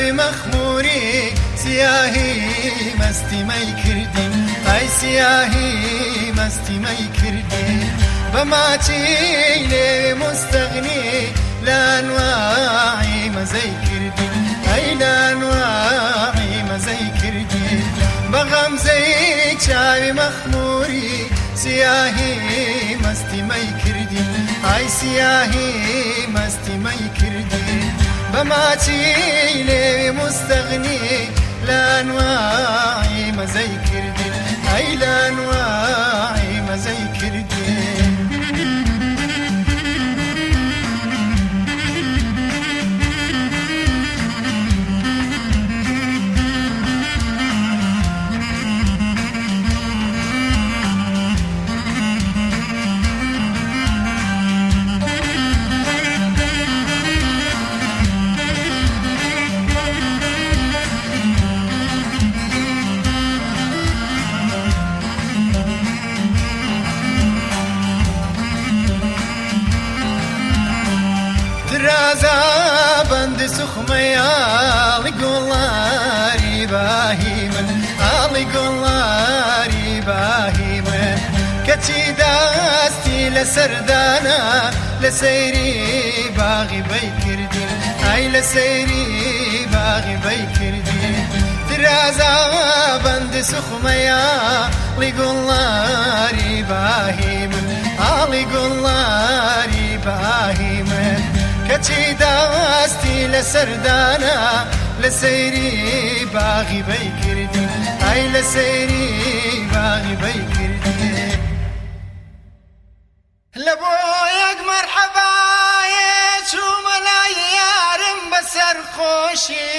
چاوی مەخموری سیاهی مەستی مەی کردی ئای سیاهی مەستی مەی کردی بە ماچی لێوێ مستەغنی لە ئەنواعی مەزەی کردی ئەی لە ئەنواعی مەزەی کردی بە غەمزەی چاوی مەخموری سیاهی مەستی مەی کردی ئای سیاهی مەستی مەی کردی بە ماچی لێوێ مستەغنی لە ئەنواعی مەزەی کردی ئەی لە ئەنواعی مەزەی کردی درازا بند سخمەیە ئاڵی گۆڵاری باهی من ئاڵی گۆڵاری باهی من کەچی دەستی لە سەردانە لە سەیری باغی بەی کردی ئای لە سەیری باغی بەی کردی درازا بند سخمەیە ئاڵی گۆڵاری باهی من ئاڵی گۆڵاری باهی من کەچی دەستی لە سەردانە لە سەیری باغی بەی کردی ئای لە سەیری باغی بەی کردی لە بۆ یەک مەرحەبایە چوومە لای یارم بەسەر خۆشی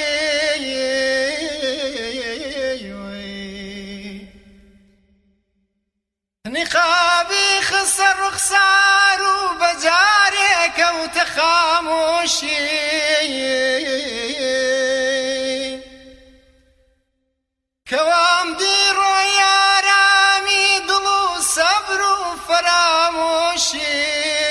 نقابی خسە ڕوخسار و بەجارێ کەوتە خامۆشی کەوام دی ڕۆی ئارامی دڵ و سەبر و فەرامۆشی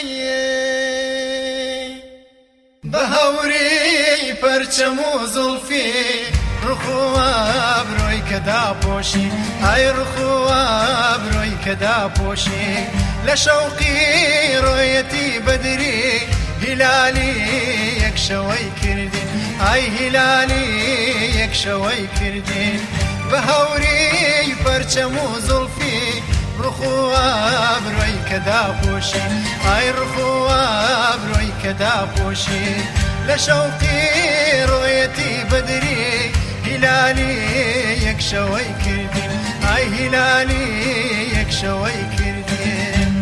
بە هەوری پەرچەم و زوڵفی ڕخوا بڕۆی کە داپۆشی ئای ڕخوا بڕۆی کە داپۆشی لە شەوقی ڕۆیەتی بەدری هیلالی یەک شەوەی کردی ئای هیلالی یەک شەوەی کردی بە هەوری پەرچەم و زوڵفی ڕخوا بڕۆی کە داپۆشی ئای ڕخوا بڕۆی کە داپۆشی لە شەوقی ڕۆیەتی بەدری هیلالی یەک شەوەی کردی ئای هیلالی یەک شەوەی کردی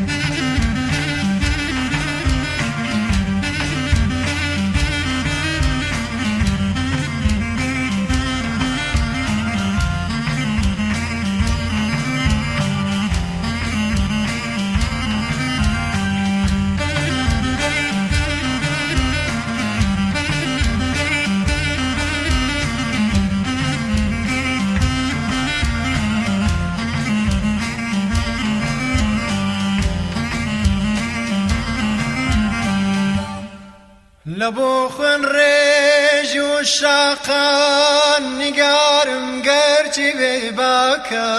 لە بۆ خوێن ڕێژ و شاقان نیگارم گەرچی بێ باکە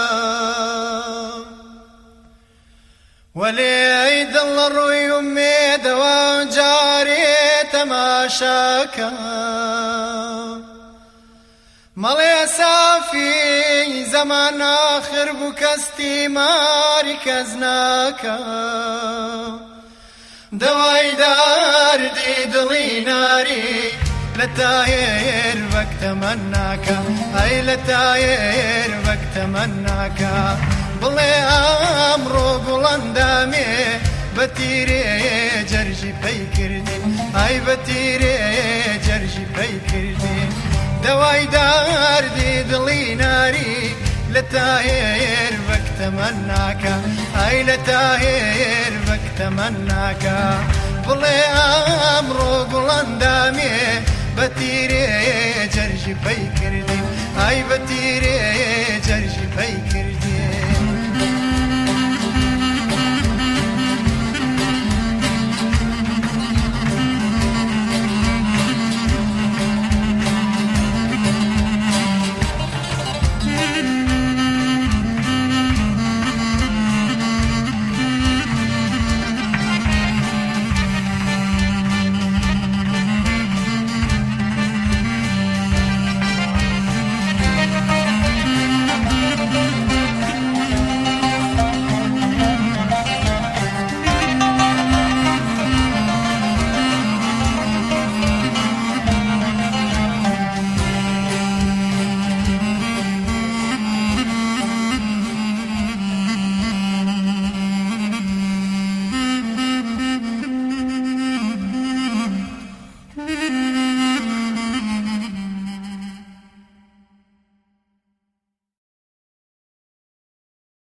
وەلێ ئەی دڵ ڕووی و مێدەوە جارێ تەماشاکە مەڵێ سافی زەمان ئاخر بوو کەستی ماری کەس ناکە دەوای داردی دڵی ناری لە تایر وەک تەمەناکە ئەی لە تایر وەک تەمەناکە بڵێ ئەمڕۆ گوڵەندامێ بە تیرێ جەرجی پەی کردی ئای بە تیرێ جەرجی پەی کردی دەوای داردی دڵی ناری لە تایر وەک تەمەناکە ئای لە تایر وەک تەمەناکە بڵێ ئەمڕۆ گوڵەندامێ بە تیرێ جەرجی پەی کردی ئای بە تیرێ جەرجی پەی کردی